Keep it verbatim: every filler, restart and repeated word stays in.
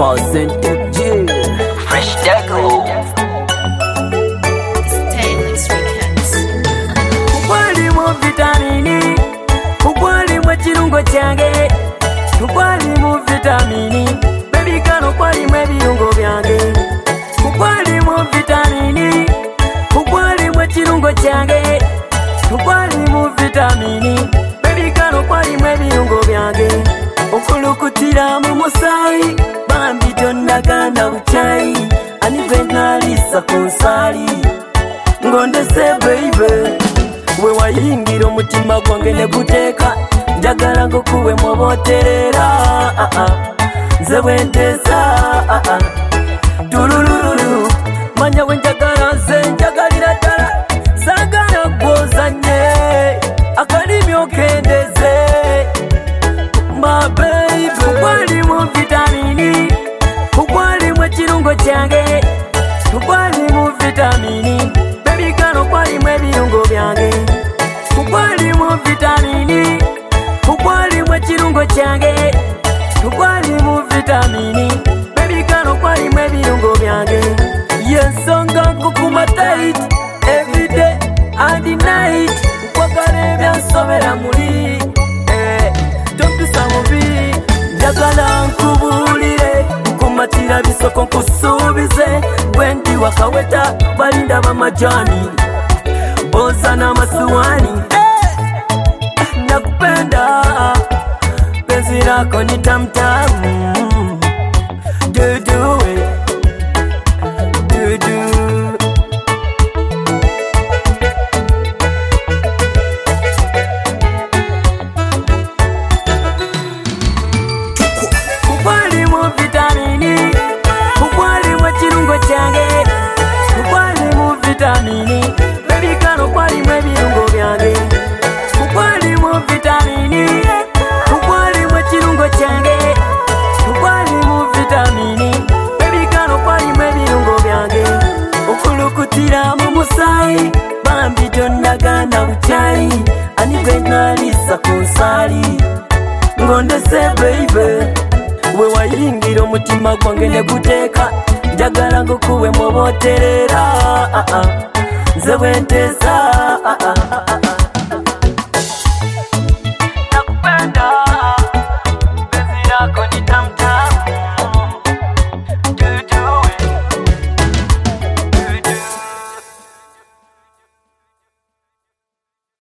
percent J Fresh Deco Stainless Records. Ukwali mu vitamini, ukwali mu kirungo kyange, ukwali mu vitamini, baby kano kwali mu ebirungo byange. Ukwali mu vitamini, ukwali mu kirungo kyange, ukwali mu vitamini, baby kano kwali mu ebirungo byange. Okulukutira mu musaayi, bambi tonnaganda bukyaayi, ani gwe naalisa ku nsaali. Ngondese baby, we wayingira omutima gwange ne guteeka, njagala ngukuwe mu boterera, ah ah, nze bwenteesa, ah ah, tulululu, manya we njagala nze njagalira ddala, saagala gw'ozanye, akalimi okendeze, my baby. Ukwali mu vitamini, ukwali mu kirungo kyange, ukwali mu vitamini, baby kano kwali mu ebirungo byange. Ukwali mu vitamini, ukwali mu kirungo kyange, ukwali mu vitamini, baby kano kwali mu ebirungo byange. Yensonga nkukuma tight every day and night, nkwagala ebyansobera muli, eh, tompisa mubi, njagala nkubuulire, nkumatira bisoko nkusuubize, bwe ndi wakaweta balinda bamajani, boza n'amasuwani, eh, nakupenda, penzi lako ni tamtamu, dudu we, dudu. Ukwali mu vitamini, ukwali mu kirungo kyange, ukwali mu vitamini, baby kano kwali mu ebirungo byange. Ukwali mu vitamini, ukwali mu kirungo kyange, ukwali mu vitamini, baby kano kwali mu ebirungo byange. Okulukutira mu musaayi, bambi tonnaganda bukyaayi, ani gwe naalisa ku nsaali. Ngondese baby, we wayingira omutima gwange ne guteeka, njagala ngukuwe mu boterera, ah ah, nze bwenteesa, ah ah.